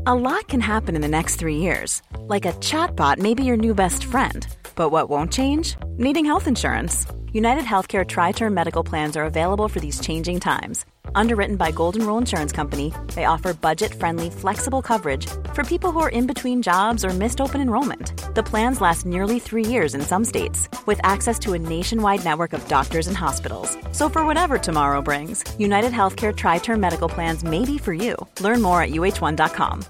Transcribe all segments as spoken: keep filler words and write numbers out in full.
A lot can happen in the next three years. Like a chatbot may be your new best friend. But what won't change? Needing health insurance. United Healthcare Tri-Term Medical Plans are available for these changing times. Underwritten by Golden Rule Insurance Company, they offer budget-friendly, flexible coverage for people who are in between jobs or missed open enrollment. The plans last nearly three years in some states, with access to a nationwide network of doctors and hospitals. So for whatever tomorrow brings, United Healthcare Tri-Term Medical Plans may be for you. Learn more at U H one dot com.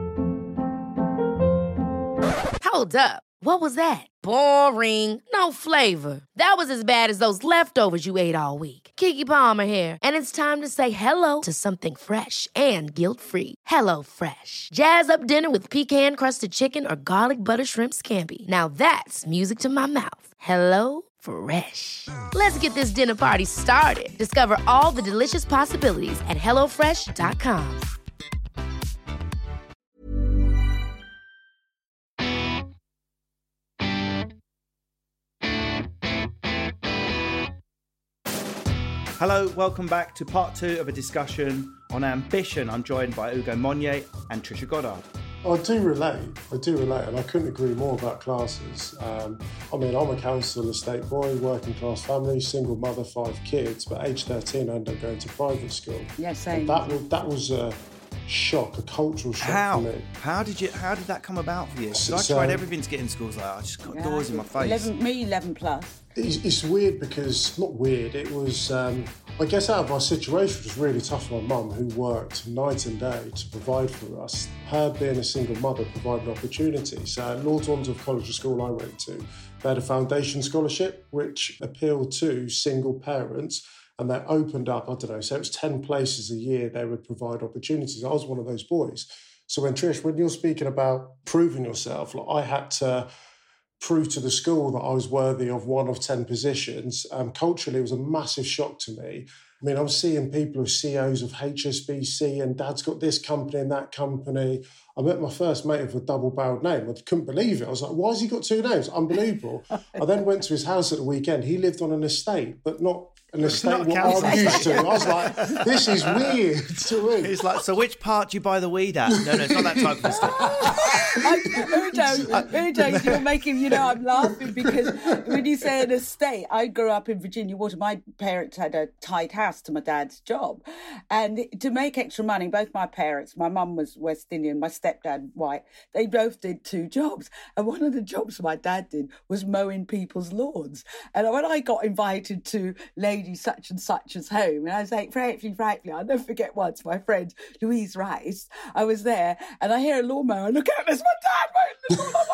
Hold up. What was that? Boring. No flavor. That was as bad as those leftovers you ate all week. Keke Palmer here, and it's time to say hello to something fresh and guilt-free. Hello Fresh. Jazz up dinner with pecan-crusted chicken or garlic butter shrimp scampi. Now that's music to my mouth. Hello Fresh. Let's get this dinner party started. Discover all the delicious possibilities at hello fresh dot com. Hello, welcome back to part two of a discussion on ambition. I'm joined by Ugo Monye and Trisha Goddard. I do relate, I do relate, and I couldn't agree more about classes. Um, I mean, I'm a council estate boy, working class family, single mother, five kids, but age thirteen I ended up going to private school. Yeah, same. And that was, that was a shock, a cultural shock how? for me. How did you? How did that come about for you? Because I So- tried everything to get in schools, like I just got Yeah. doors in my face. eleven, me, eleven plus. It's, it's weird because, not weird, it was, um, I guess out of our situation, it was really tough for my mum, who worked night and day to provide for us. Her being a single mother provided opportunity. So at Lord Wandsworth College, the school I went to, they had a foundation scholarship which appealed to single parents, and they opened up, I don't know, so it was ten places a year they would provide opportunities. I was one of those boys. So when Trish, when you're speaking about proving yourself, like I had to prove to the school that I was worthy of one of ten positions. Um, culturally, it was a massive shock to me. I mean, I'm seeing people who are C E Os of H S B C and dad's got this company and that company. I met my first mate with a double-barreled name. I couldn't believe it. I was like, why has he got two names? Unbelievable. I then went to his house at the weekend. He lived on an estate, but not an estate Not a what council I'm used estate. to. I was like, this is weird to me. It's like, so which part do you buy the weed at? No, no, it's not that type of estate. Udo, Udo, you're making, you know, I'm laughing because when you say an estate, I grew up in Virginia Water. My parents had a tied house to my dad's job. And to make extra money, both my parents, my mum was West Indian, my stepdad white, they both did two jobs. And one of the jobs my dad did was mowing people's lawns. And when I got invited to Lady such and such's home, and I was like, frightfully, frightfully, I'll never forget once, my friend Louise Rice, I was there, and I hear a lawnmower, look out, there's my dad mowing the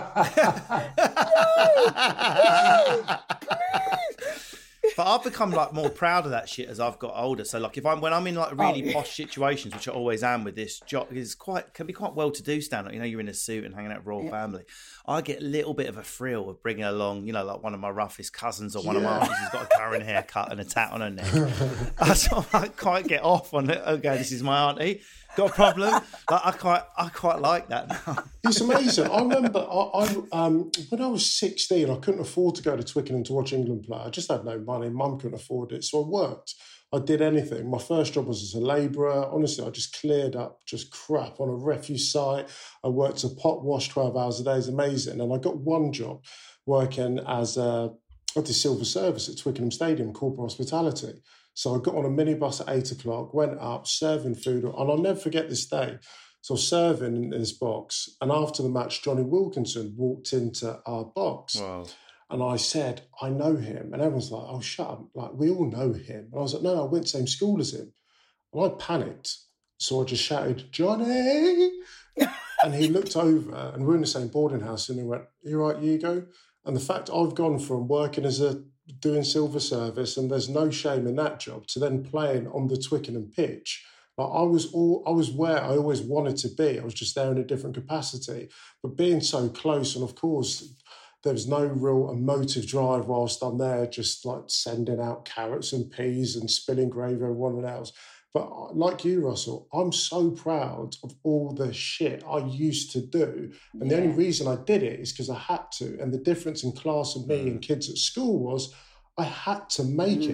lawn. I'm like, no, no, please. But I've become like more proud of that shit as I've got older. So like if I'm when I'm in like really Oh, yeah. posh situations, which I always am with this job, is quite can be quite well to do stand up. You know, you're in a suit and hanging out with royal Yeah. family. I get a little bit of a thrill of bringing along, you know, like one of my roughest cousins or one of my Yeah. aunties who's got a current haircut and a tat on her neck. So I quite get off on it. Okay, this is my auntie. Got a problem? Like I quite I quite like that now. It's amazing. I remember I, I um, when I was sixteen, I couldn't afford to go to Twickenham to watch England play. I just had no money. Mum couldn't afford it. So I worked. I did anything. My first job was as a labourer. Honestly, I just cleared up just crap on a refuse site. I worked a pot wash twelve hours a day. It's amazing. And I got one job working as a, I did silver service at Twickenham Stadium, corporate hospitality. So I got on a minibus at eight o'clock, went up, serving food, and I'll never forget this day. So I was serving in this box, and after the match, Johnny Wilkinson walked into our box. Wow. And I said, I know him. And everyone's like, oh, shut up. Like, we all know him. And I was like, no, no, I went to the same school as him. And I panicked. So I just shouted, Johnny. And he looked over, and we're in the same boarding house, and he went, you right, Hugo? And the fact I've gone from working as a doing silver service, and there's no shame in that job, to then playing on the Twickenham pitch. Like I was all, I was where I always wanted to be. I was just there in a different capacity. But being so close, and of course, there was no real emotive drive whilst I'm there, just like sending out carrots and peas and spilling gravy over one else. But like you, Russell, I'm so proud of all the shit I used to do. And the only reason I did it is because I had to. And the difference in class and me and kids at school was I had to make Mm. it.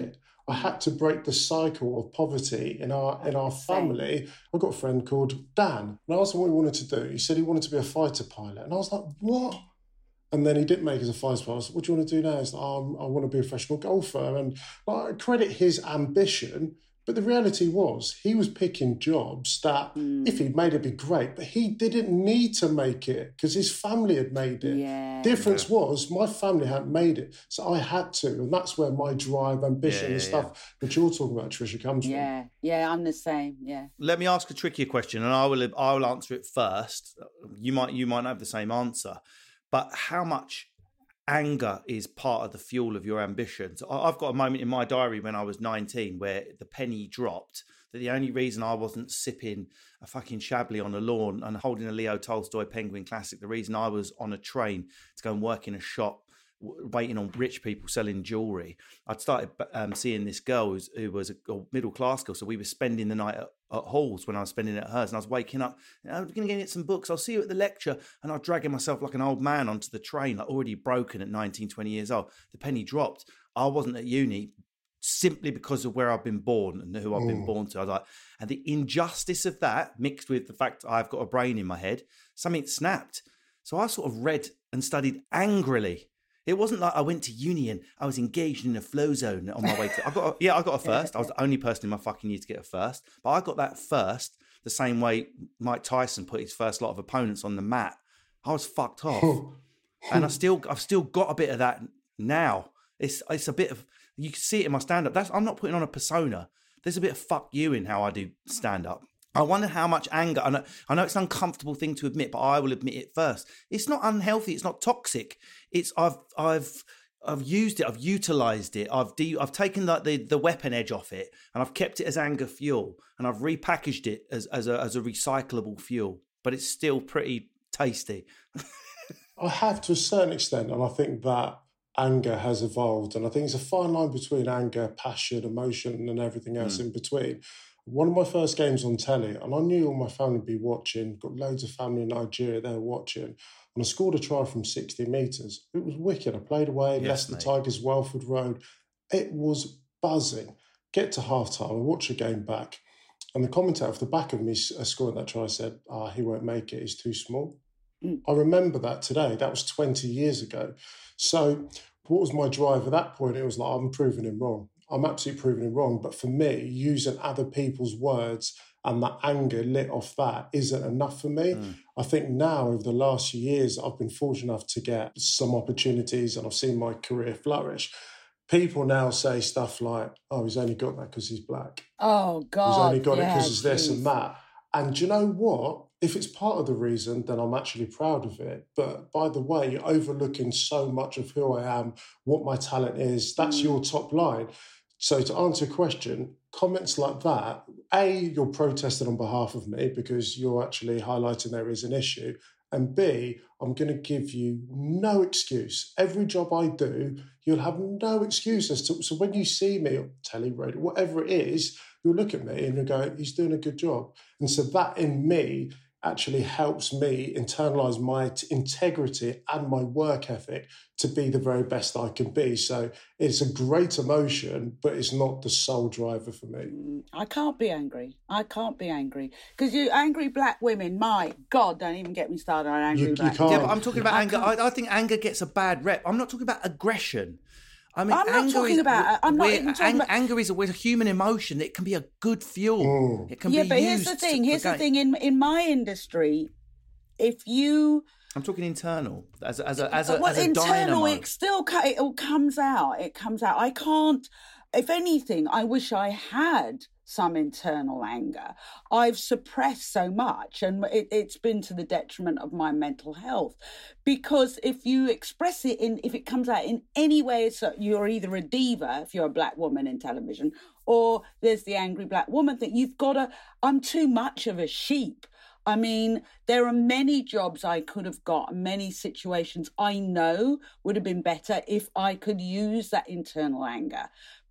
I had to break the cycle of poverty in our in our family. I've got a friend called Dan, and I asked him what he wanted to do. He said he wanted to be a fighter pilot, and I was like, what? And then he didn't make it as a fighter pilot. I was like, what do you want to do now? He's like, oh, I want to be a professional golfer. And like, I credit his ambition. But the reality was he was picking jobs that mm. if he'd made it, it'd be great. But he didn't need to make it because his family had made it. Yeah. Difference yeah. was my family hadn't made it. So I had to. And that's where my drive, ambition yeah, yeah, and stuff yeah. that you're talking about, Tricia, comes yeah. from. Yeah, yeah, I'm the same, yeah. Let me ask a trickier question and I will I will answer it first. You might you might not have the same answer. But how much anger is part of the fuel of your ambitions? I've got a moment in my diary when I was nineteen where the penny dropped that the only reason I wasn't sipping a fucking Chablis on the lawn and holding a Leo Tolstoy Penguin Classic, the reason I was on a train to go and work in a shop waiting on rich people selling jewellery, I'd started um, seeing this girl who's, who was a middle-class girl, so we were spending the night at, at Halls when I was spending it at hers, and I was waking up, I'm going to get some books, I'll see you at the lecture, and I was dragging myself like an old man onto the train, like already broken at nineteen, twenty years old. The penny dropped. I wasn't at uni simply because of where I've been born and who I've mm. been born to. I was like, and the injustice of that, mixed with the fact that I've got a brain in my head, something snapped. So I sort of read and studied angrily. It wasn't like I went to uni and I was engaged in a flow zone on my way to... I got a, yeah, I got a first. I was the only person in my fucking year to get a first. But I got that first the same way Mike Tyson put his first lot of opponents on the mat. I was fucked off. And I still, I've still got a bit of that now. It's it's a bit of... You can see it in my stand-up. That's, I'm not putting on a persona. There's a bit of fuck you in how I do stand-up. I wonder how much anger, I know, I know it's an uncomfortable thing to admit, but I will admit it first. It's not unhealthy. It's not toxic. It's I've I've I've used it. I've utilized it. I've de- I've taken like the, the weapon edge off it, and I've kept it as anger fuel, and I've repackaged it as as a as a recyclable fuel. But it's still pretty tasty. I have to a certain extent, and I think that anger has evolved, and I think it's a fine line between anger, passion, emotion, and everything else mm. in between. One of my first games on telly, and I knew all my family would be watching, got loads of family in Nigeria, they were watching, and I scored a try from sixty metres. It was wicked. I played away, yes, Leicester Tigers, Welford Road. It was buzzing. Get to half-time, I watch the game back, and the commentator off the back of me scoring that try said, ah, he won't make it, he's too small. Mm. I remember that today. That was twenty years ago. So what was my drive at that point? It was like, I'm proving him wrong. I'm absolutely proving him wrong. But for me, using other people's words and that anger lit off that isn't enough for me. Mm. I think now, over the last few years, I've been fortunate enough to get some opportunities and I've seen my career flourish. People now say stuff like, oh, he's only got that because he's black. Oh, God. He's only got yeah, it because he's this geez. and that. And do you know what? If it's part of the reason, then I'm actually proud of it. But by the way, you're overlooking so much of who I am, what my talent is. That's mm. your top line. So to answer your question, comments like that, A, you're protesting on behalf of me because you're actually highlighting there is an issue. And B, I'm going to give you no excuse. Every job I do, you'll have no excuse as to... So when you see me on telly, radio, whatever it is, you'll look at me and you'll go, he's doing a good job. And so that in me actually helps me internalise my t- integrity and my work ethic to be the very best I can be. So it's a great emotion, but it's not the sole driver for me. I can't be angry. I can't be angry. Because you angry black women, my God, don't even get me started on angry you, black you can't. Yeah, but I'm talking about I anger. I, I think anger gets a bad rep. I'm not talking about aggression. I mean, I'm not talking is, about. I'm not even talking ang- about. Anger is a, a human emotion. It can be a good fuel. Mm. It can yeah, be but used here's the thing. To, here's okay. the thing. In in my industry, if you, I'm talking internal as a, as a as a, well, as a internal, dynamo. it still it all comes out. It comes out. I can't. If anything, I wish I had some internal anger. I've suppressed so much, and it, it's been to the detriment of my mental health. Because if you express it in, if it comes out in any way, so you're either a diva if you're a black woman in television, or there's the angry black woman thing. You've got to. I'm too much of a sheep. I mean, there are many jobs I could have got, many situations I know would have been better if I could use that internal anger.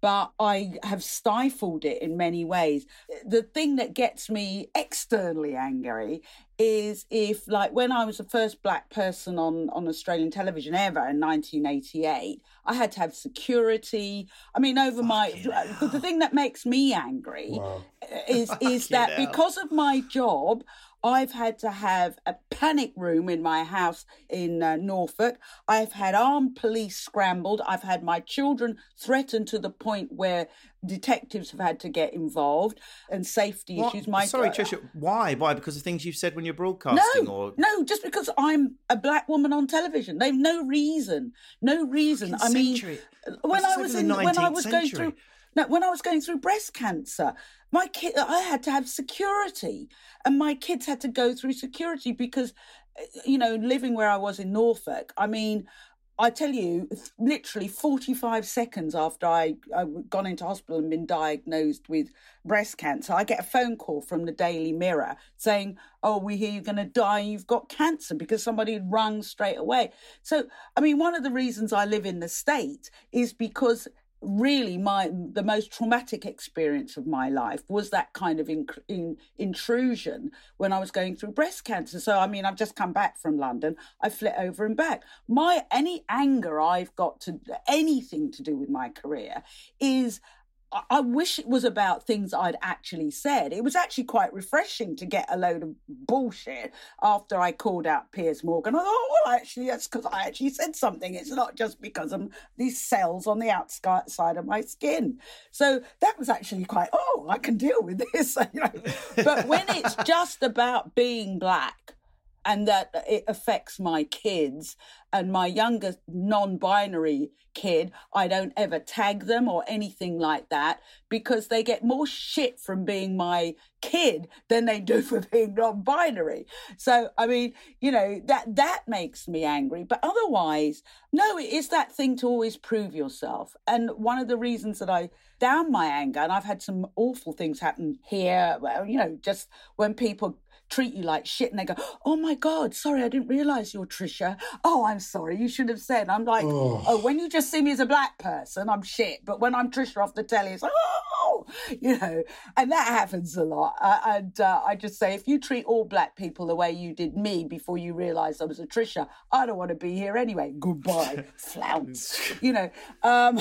but I have stifled it in many ways. The thing that gets me externally angry is if, like, when I was the first black person on, on Australian television ever in nineteen eighty-eight, I had to have security. I mean, over Fuck my... Yeah. The thing that makes me angry wow. is, is that yeah. because of my job, I've had to have a panic room in my house in uh, Norfolk. I've had armed police scrambled. I've had my children threatened to the point where detectives have had to get involved and safety what? issues. My Sorry, Trisha, why? Why? Because of things you've said when you're broadcasting? No, or... no, just because I'm a black woman on television. They've no reason, no reason. I mean, century. when This I was in, the when I was going century. through, no, when I was going through breast cancer, my kid, I had to have security, and my kids had to go through security because, you know, living where I was in Norfolk, I mean, I tell you, literally forty-five seconds after I I'd gone into hospital and been diagnosed with breast cancer, I get a phone call from the Daily Mirror saying, oh, we hear you're going to die, you've got cancer, because somebody had rung straight away. So, I mean, one of the reasons I live in the state is because really my the most traumatic experience of my life was that kind of in, in, intrusion when I was going through breast cancer. So, I mean, I've just come back from London. I flit over and back. My any anger I've got to anything to do with my career is I wish it was about things I'd actually said. It was actually quite refreshing to get a load of bullshit after I called out Piers Morgan. I thought, oh, well, actually, that's because I actually said something. It's not just because of these cells on the outside of my skin. So that was actually quite, oh, I can deal with this. You know? But when it's just about being black, and that it affects my kids and my youngest non-binary kid, I don't ever tag them or anything like that because they get more shit from being my kid than they do for being non-binary. So, I mean, you know, that that makes me angry. But otherwise, no, it is that thing to always prove yourself. And one of the reasons that I down my anger, and I've had some awful things happen here, well, you know, just when people treat you like shit and they go, oh my God, sorry, I didn't realise you're Trisha. Oh, I'm sorry, you should have said. I'm like, oh. oh, when you just see me as a black person, I'm shit. But when I'm Trisha off the telly, it's like, oh, you know, and that happens a lot. Uh, and uh, I just say, if you treat all black people the way you did me before you realised I was a Trisha, I don't want to be here anyway. Goodbye, flounce, you know. Um,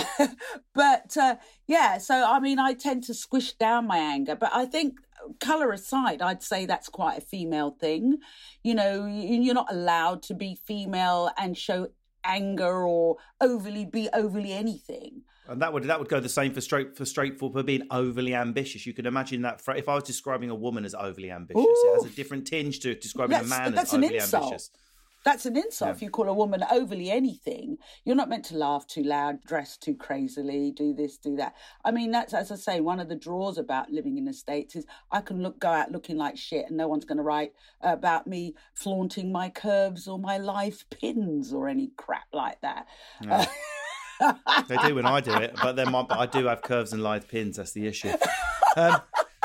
but uh, yeah, so I mean, I tend to squish down my anger, but I think colour aside, I'd say that's quite a female thing. You know, you're not allowed to be female and show anger or overly be overly anything. And that would that would go the same for straight for straightforward for being overly ambitious. You could imagine that for, if I was describing a woman as overly ambitious, Ooh. It has a different tinge to describing that's, a man as overly ambitious. That's an insult. Yeah. If you call a woman overly anything, you're not meant to laugh too loud, dress too crazily, do this, do that. I mean, that's, as I say, one of the draws about living in the States is I can look go out looking like shit and no one's going to write about me flaunting my curves or my live pins or any crap like that. Yeah. They do when I do it, but then my, I do have curves and live pins. That's the issue. Um,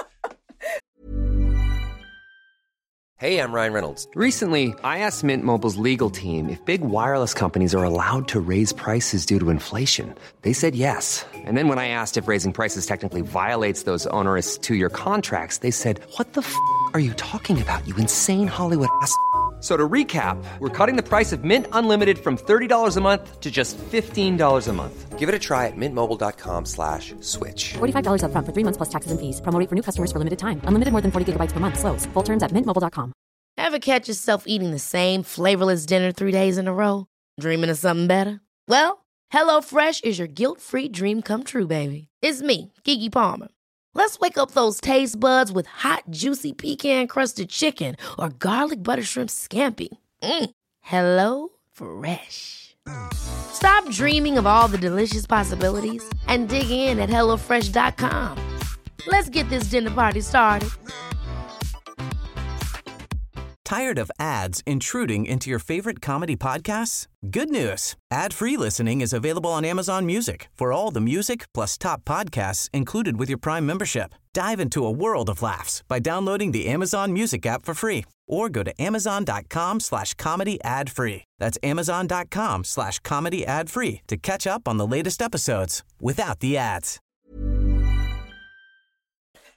Hey, I'm Ryan Reynolds. Recently, I asked Mint Mobile's legal team if big wireless companies are allowed to raise prices due to inflation. They said yes. And then when I asked if raising prices technically violates those onerous two-year contracts, they said, what the f*** are you talking about, you insane Hollywood ass f- So to recap, we're cutting the price of Mint Unlimited from thirty dollars a month to just fifteen dollars a month. Give it a try at mintmobile.com slash switch. forty-five dollars up front for three months plus taxes and fees. Promo rate for new customers for limited time. Unlimited more than forty gigabytes per month. Slows full terms at mint mobile dot com. Ever catch yourself eating the same flavorless dinner three days in a row? Dreaming of something better? Well, HelloFresh is your guilt-free dream come true, baby. It's me, Keke Palmer. Let's wake up those taste buds with hot, juicy pecan-crusted chicken or garlic butter shrimp scampi. Mm. Hello Fresh. Stop dreaming of all the delicious possibilities and dig in at hello fresh dot com. Let's get this dinner party started. Tired of ads intruding into your favorite comedy podcasts? Good news. Ad-free listening is available on Amazon Music for all the music plus top podcasts included with your Prime membership. Dive into a world of laughs by downloading the Amazon Music app for free or go to amazon.com slash comedy ad free. That's amazon.com slash comedy ad free to catch up on the latest episodes without the ads.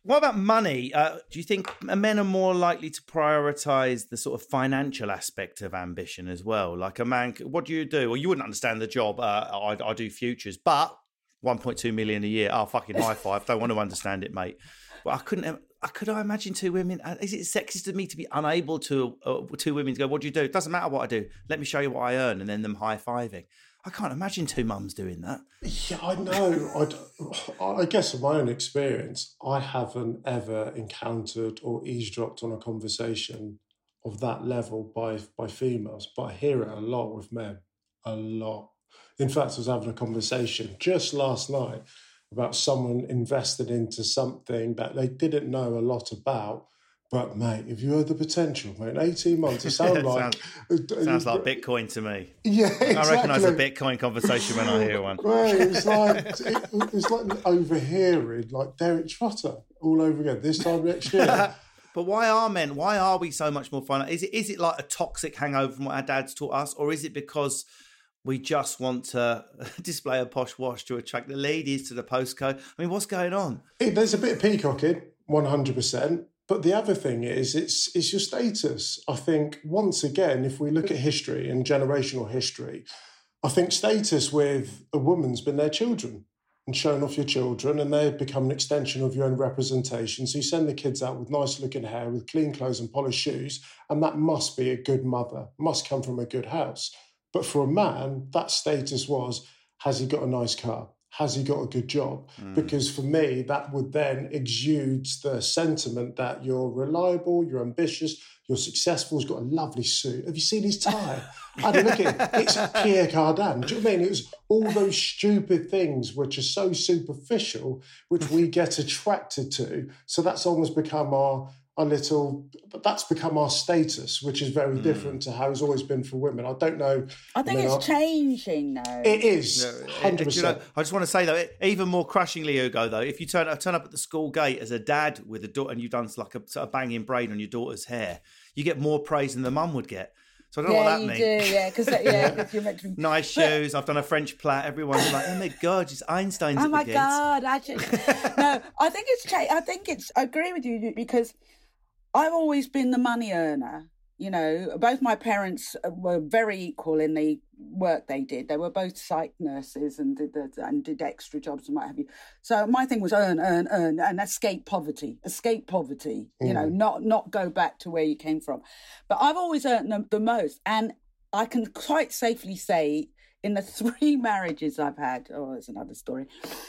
What about money? Uh, do you think men are more likely to prioritise the sort of financial aspect of ambition as well? Like a man, what do you do? Well, you wouldn't understand the job. Uh, I, I do futures, but one point two million a year. Oh, fucking high five. Don't want to understand it, mate. But I couldn't. I could I imagine two women. Is it sexist of me to be unable to uh, two women to go? What do you do? It doesn't matter what I do. Let me show you what I earn, and then them high fiving. I can't imagine two mums doing that. Yeah, I know. I, I guess from my own experience, I haven't ever encountered or eavesdropped on a conversation of that level by by females, but I hear it a lot with men, a lot. In fact, I was having a conversation just last night about someone invested into something that they didn't know a lot about. But, mate, if you heard the potential, mate, in eighteen months, it sounds like... sounds, sounds like Bitcoin to me. Yeah, exactly. I recognise a Bitcoin conversation when I hear one. Right, it's like, it, it's like overhearing, like, Derek Trotter all over again, this time next year. But why are men, why are we so much more fun? Is it is it like a toxic hangover from what our dads taught us? Or is it because we just want to display a posh wash to attract the ladies to the postcode? I mean, what's going on? It, there's a bit of peacocking, one hundred percent. But the other thing is, it's it's your status. I think, once again, if we look at history and generational history, I think status with a woman's been their children and showing off your children, and they've become an extension of your own representation. So you send the kids out with nice-looking hair, with clean clothes and polished shoes, and that must be a good mother, must come from a good house. But for a man, that status was, has he got a nice car? Has he got a good job? Mm. Because for me, that would then exude the sentiment that you're reliable, you're ambitious, you're successful, he's got a lovely suit. Have you seen his tie? I had a look at it. It's Pierre Cardin. Do you know what I mean? It was all those stupid things which are so superficial, which we get attracted to. So that's almost become our... a little, that's become our status, which is very mm. different to how it's always been for women. I don't know. I think I mean, it's I, changing now. It is, one hundred percent. You know, I just want to say, though, even more crushingly, Hugo, though, if you turn, turn up at the school gate as a dad with a daughter and you've done like a, sort of banging braid on your daughter's hair, you get more praise than the mum would get. So I don't yeah, know what that you means. do, yeah, because yeah, you're meant to be... Nice shoes. But... I've done a French plait. Everyone's like, "Oh my god, it's Einstein's." Oh at my the god, actually, no. I think it's. Cha- I think it's. I agree with you because I've always been the money earner. You know, both my parents were very equal in the work they did. They were both psych nurses and did the, and did extra jobs and what have you. So my thing was earn, earn, earn, and escape poverty. Escape poverty. Mm. You know, not not go back to where you came from. But I've always earned the, the most, and I can quite safely say, in the three marriages I've had, oh, it's another story.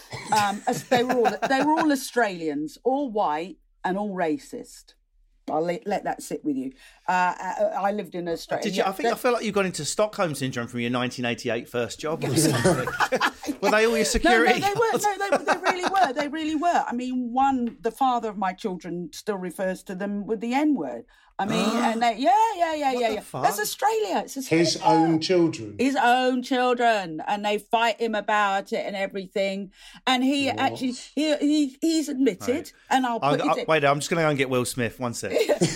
Um, they were all they were all Australians, all white and all racist. I'll let, let that sit with you. Uh, I, I lived in Australia. Did you, I think I feel like you got into Stockholm syndrome from your nineteen eighty-eight first job or something. Were they all your security? No, no, they were. No, they, they really were. They really were. I mean, one, the father of my children still refers to them with the N word. I mean, and they, yeah, yeah, yeah, What yeah, the yeah. fuck? That's Australia. It's Australia. His own children. His own children, and they fight him about it and everything. And he What? actually, he, he he's admitted, Right. and I'll put I'll, it. wait, I'm just going to go and get Will Smith. One sec.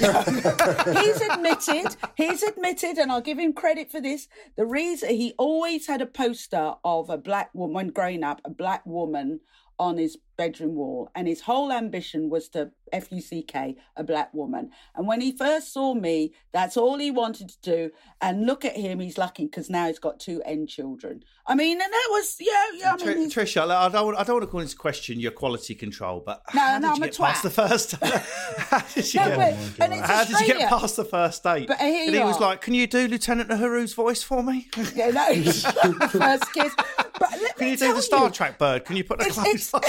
He's admitted, he's admitted, and I'll give him credit for this. The reason he always had a poster of a black woman, when growing up, a black woman on his bedroom wall, and his whole ambition was to F U C K, a black woman. And when he first saw me, that's all he wanted to do. And look at him, he's lucky because now he's got two N children. I mean, and that was, yeah, yeah. I Tr- mean, Trisha, I don't, I don't want to call into question your quality control, but No, how no, did I'm you a get past twat. the first? how did you No, get? but- and it's how did you get Australia. past the first date? But here and you he was are. like, "Can you do Lieutenant Uhura's voice for me? yeah, no, first kiss. But let Can me you do tell the Star you, Trek bird? Can you put the It's- clothes on?"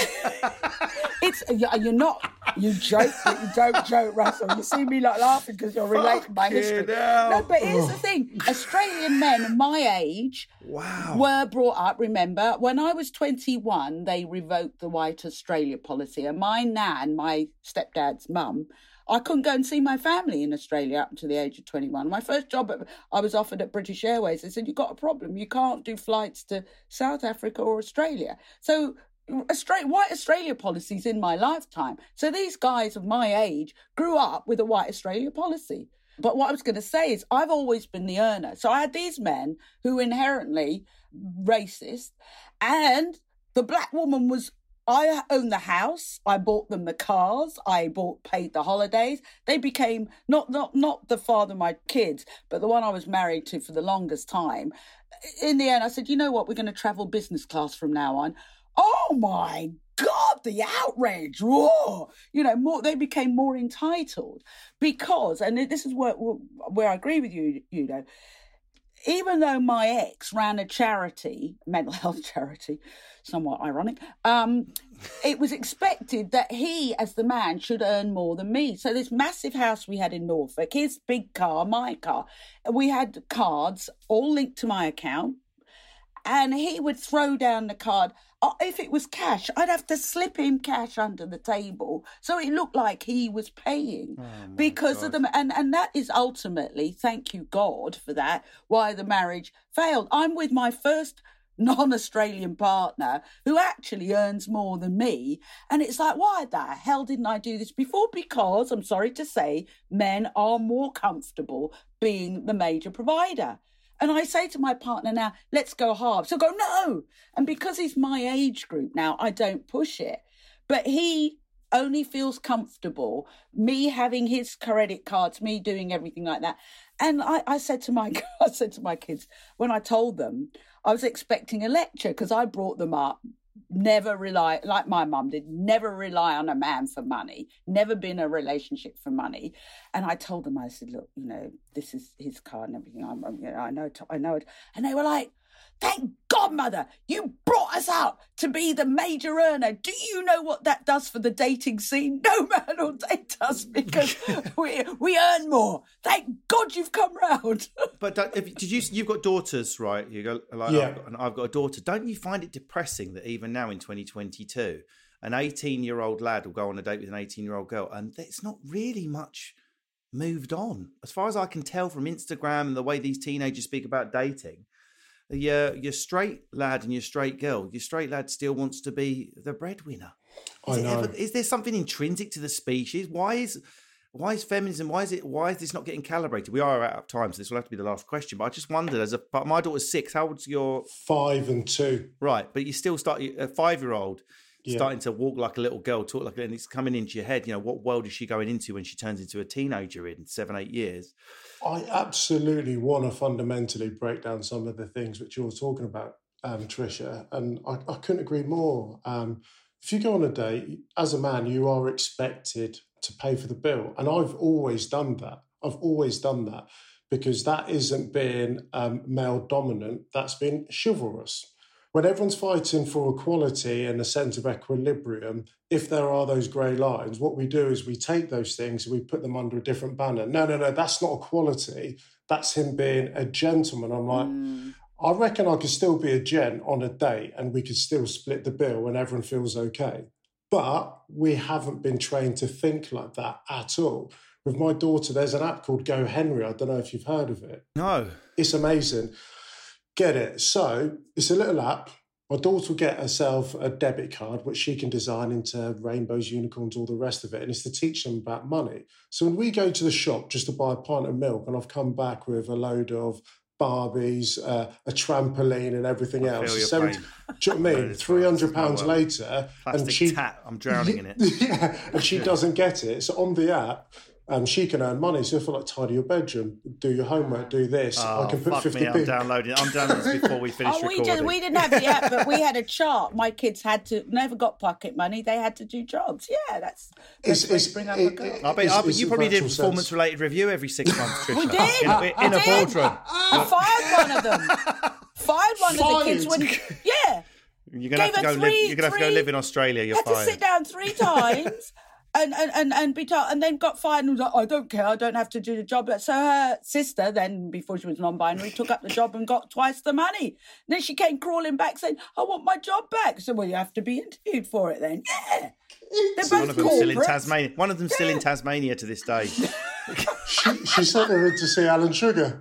It's you're not. You joke, but you don't joke, Russell. You see me like laughing because you're relating my history. Fucking hell. No, but here's the thing: Australian men my age Wow. were brought up. Remember, when I was twenty-one, they revoked the White Australia policy, and my nan, my stepdad's mum, I couldn't go and see my family in Australia up to the age of twenty-one. My first job at, I was offered at British Airways. They said, "You've got a problem. You can't do flights to South Africa or Australia." So Australia, White Australia policies in my lifetime. So these guys of my age grew up with a White Australia policy. But what I was going to say is I've always been the earner. So I had these men who were inherently racist, and the black woman was I owned the house. I bought them the cars. I bought, paid the holidays. They became not not not the father of my kids, but the one I was married to for the longest time. In the end, I said, you know what? We're going to travel business class from now on. Oh my God, the outrage! Whoa! You know, more. They became more entitled because, and this is where where I agree with you, you know. Even though my ex ran a charity, mental health charity, somewhat ironic, um, it was expected that he, as the man, should earn more than me. So this massive house we had in Norfolk, his big car, my car, we had cards all linked to my account, and he would throw down the card. Oh, if it was cash, I'd have to slip him cash under the table so it looked like he was paying oh because God. of the and and that is ultimately, thank you God for that, why the marriage failed. I'm with my first non-Australian partner who actually earns more than me, and it's like, why the hell didn't I do this before? Because I'm sorry to say, men are more comfortable being the major provider. And I say to my partner now, let's go halves. So I go, no. And because he's my age group now, I don't push it. But he only feels comfortable, me having his credit cards, me doing everything like that. And I, I said to my I said to my kids, when I told them, I was expecting a lecture because I brought them up. Never rely, like my mum did, never rely on a man for money, never been a relationship for money. And I told them, I said, look, you know, this is his car and everything. I'm, I'm, you know, I know it, I know it. And they were like, thank God, mother, you brought us out to be the major earner. Do you know what that does for the dating scene? No man will date us because we we earn more. Thank God you've come round. But don't, if, did you? You've got daughters, right? You go like, yeah. I've got, and I've got a daughter. Don't you find it depressing that even now in twenty twenty-two, an eighteen-year-old lad will go on a date with an eighteen-year-old girl, and it's not really much moved on, as far as I can tell from Instagram and the way these teenagers speak about dating. Your your straight lad and your straight girl, your straight lad still wants to be the breadwinner. Is, I know. Ever, is there something intrinsic to the species? Why is why is feminism? Why is it? Why is this not getting calibrated? We are out of time, so this will have to be the last question. But I just wondered, as a but my daughter's six. How old's your five and two? Right, but you still start a five-year-old yeah. starting to walk like a little girl, talk like, and it's coming into your head. You know, what world is she going into when she turns into a teenager in seven, eight years? I absolutely want to fundamentally break down some of the things which you're talking about, um, Tricia, and I, I couldn't agree more. Um, if you go on a date, as a man, you are expected to pay for the bill. And I've always done that. I've always done that because that isn't being um, male dominant, that's been chivalrous. When everyone's fighting for equality and a sense of equilibrium, if there are those grey lines, what we do is we take those things and we put them under a different banner. No, no, no, that's not equality. That's him being a gentleman. I'm like, mm. I reckon I could still be a gent on a date and we could still split the bill and everyone feels okay. But we haven't been trained to think like that at all. With my daughter, there's an app called Go Henry. I don't know if you've heard of it. No. It's amazing. Get it. So it's a little app. My daughter will get herself a debit card, which she can design into rainbows, unicorns, all the rest of it. And it's to teach them about money. So when we go to the shop just to buy a pint of milk, and I've come back with a load of Barbies, uh, a trampoline and everything I else. seventy, do you know what I mean? three hundred pounds well. later. Plastic and she, tat, I'm drowning in it. Yeah, and she doesn't get it. So on the app, Um, she can earn money. So if I like tidy your bedroom, do your homework, do this, oh, I can put fuck fifty me, I'm p. downloading it. I'm downloading this before we finish oh, we recording. Did, we didn't have the app, but we had a chart. My kids had to, never got pocket money. They had to do jobs. Yeah, that's, that's it's, it's, bring up it, a girl. I bet, I bet you probably did a performance-related review every six months, Tricia. We did. In, a, in a boardroom. I fired one of them. Fired one fired. of the kids when, yeah. You're gonna have to go three, live. You're gonna have to go three, live in Australia. You're had fired. to sit down three times. And, and and and be told, and then got fired and was like, I don't care, I don't have to do the job. So her sister then, before she was non-binary, took up the job and got twice the money. And then she came crawling back saying, I want my job back. So, well, you have to be interviewed for it then. Yeah. They're both One of them still in corporates. Tasmania. One of them still in Tasmania to this day. she, she sent her in to see Alan Sugar.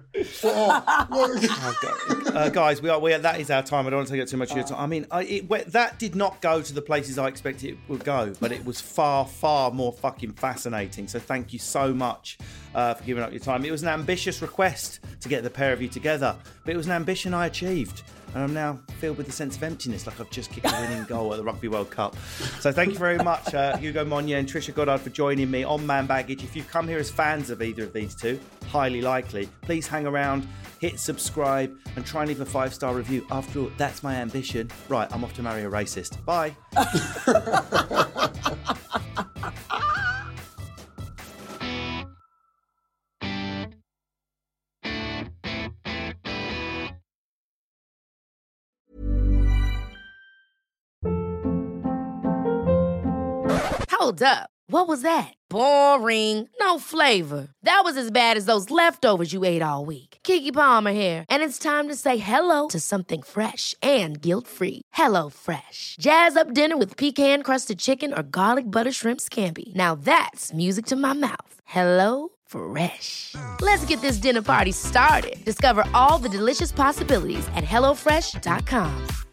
Oh, uh, guys, we are. We are. That is our time. I don't want to take up too much of your time. I mean, I, it, that did not go to the places I expected it would go, but it was far, far more fucking fascinating. So thank you so much uh, for giving up your time. It was an ambitious request to get the pair of you together. But it was an ambition I achieved. And I'm now filled with a sense of emptiness, like I've just kicked a winning goal at the Rugby World Cup. So thank you very much, uh, Hugo Monye and Trisha Goddard, for joining me on Man Baggage. If you've come here as fans of either of these two, highly likely, please hang around, hit subscribe, and try and leave a five-star review. After all, that's my ambition. Right, I'm off to marry a racist. Bye. Hold up. What was that? Boring. No flavor. That was as bad as those leftovers you ate all week. Keke Palmer here, and it's time to say hello to something fresh and guilt-free. Hello Fresh. Jazz up dinner with pecan-crusted chicken or garlic butter shrimp scampi. Now that's music to my mouth. Hello Fresh. Let's get this dinner party started. Discover all the delicious possibilities at hello fresh dot com.